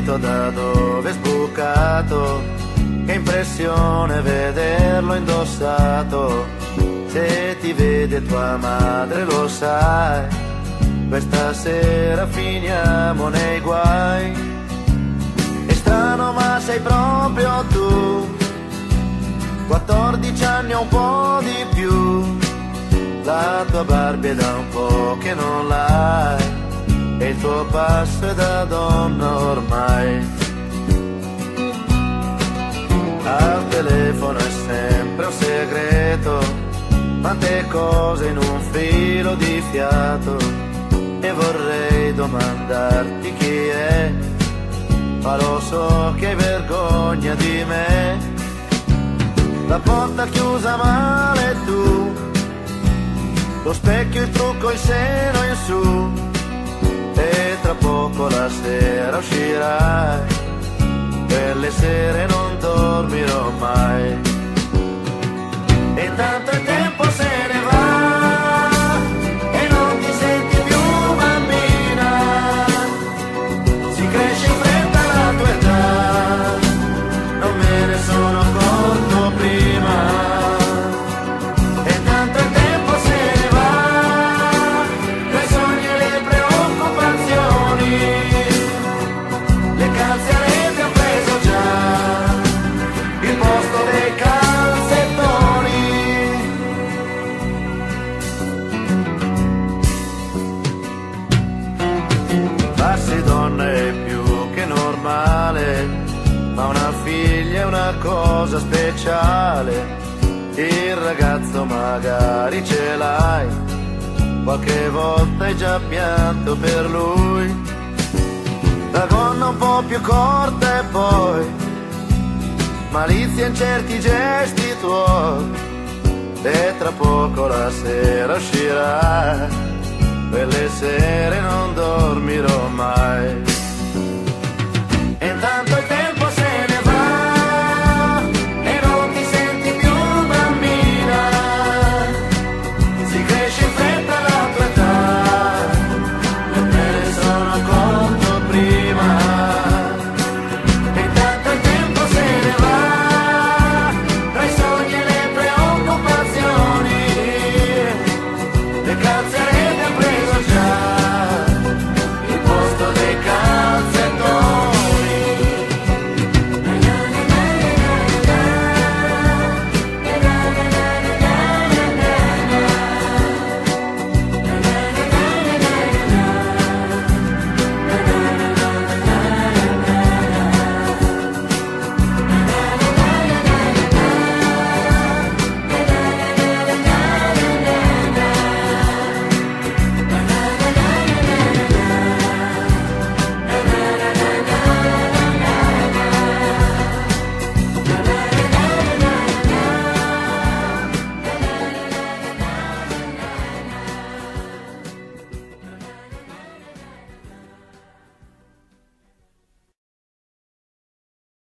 vestito da dove è sbucato, che impressione vederlo indossato. Se ti vede tua madre lo sai, questa sera finiamo nei guai. È strano ma sei proprio tu, 14 anni o un po' di più. La tua Barbie è da un po' che non l'hai, e il tuo passo è da donna ormai. Al telefono è sempre un segreto, tante cose in un filo di fiato, e vorrei domandarti chi è, ma lo so che hai vergogna di me. La porta chiusa male tu, lo specchio, il trucco, il seno in su, e tra poco la sera uscirai, per le sere non dormirò mai. E tanto il tempo se ne va e non ti senti più bambina, si cresce in fretta la tua età, non me ne sono accorto prima. Ma una figlia è una cosa speciale, il ragazzo magari ce l'hai, qualche volta hai già pianto per lui. La gonna un po' più corta e poi malizia in certi gesti tuoi, e tra poco la sera uscirà, quelle sere